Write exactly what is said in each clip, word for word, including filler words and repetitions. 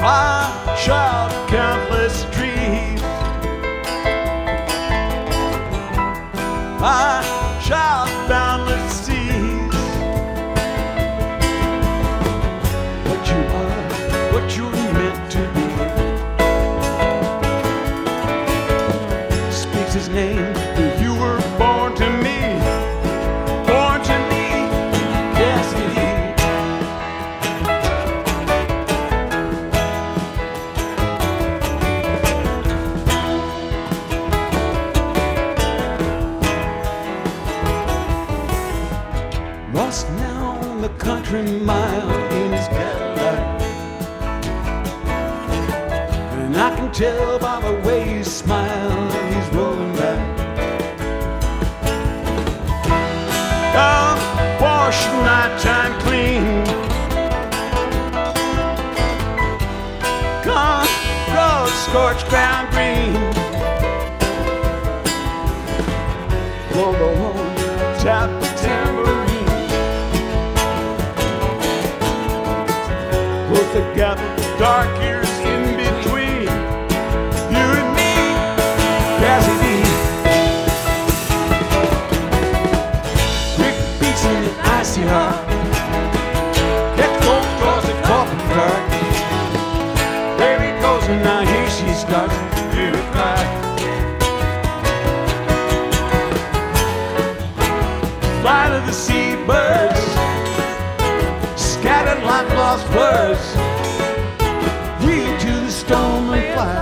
I shot countless trees. I shot boundless seas. What you are, what you're meant to be, speaks his name. You were born to me, born to me, Cassidy. Lost now on the country mile in his Cadillac, and I can tell by the way he smiles he's rolling back. Come wash the nighttime clean. Come grow scorched ground green. Blow the horn, tap the tambourine. Close the gap of dark years in between you and me, Cassidy. Quick beats in the icy heart, catch cold across the coffin dark. There he goes, and now here she starts to hear it cry. Fly to the seabirds, scattered like lost words, wheel to the storm and fly.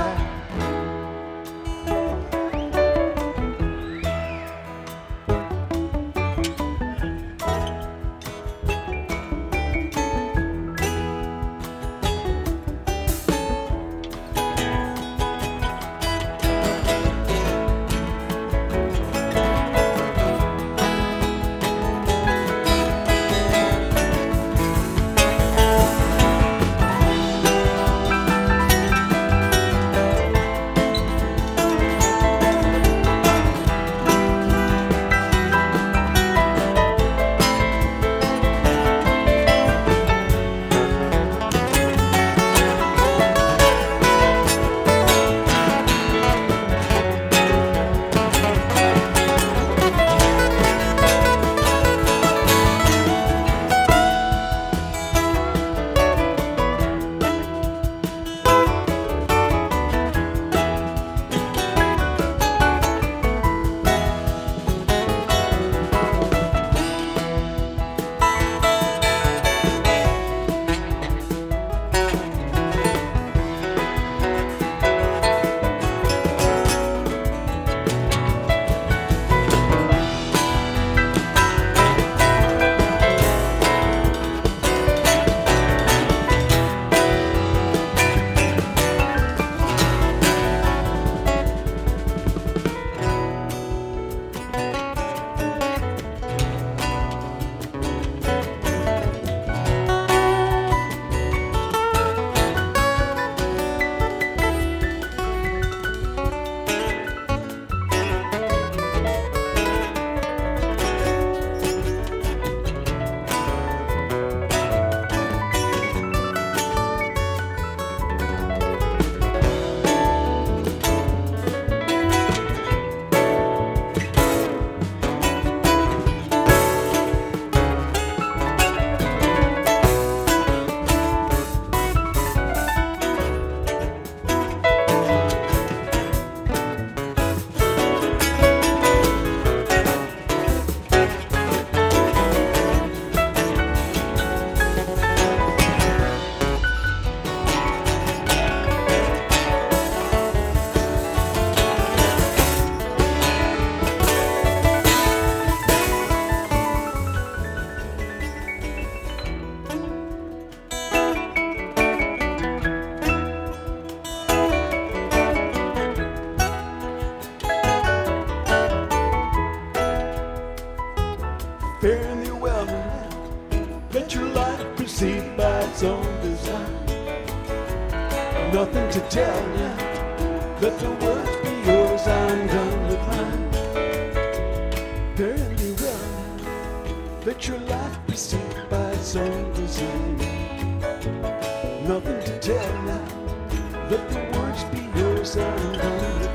Fare thee well, let your life proceed by its own design. Nothing to tell now, let the words be yours, I'm done with mine. Fare thee well, let your life proceed by its own design. nothing to tell now. Let the words be yours and I'm gonna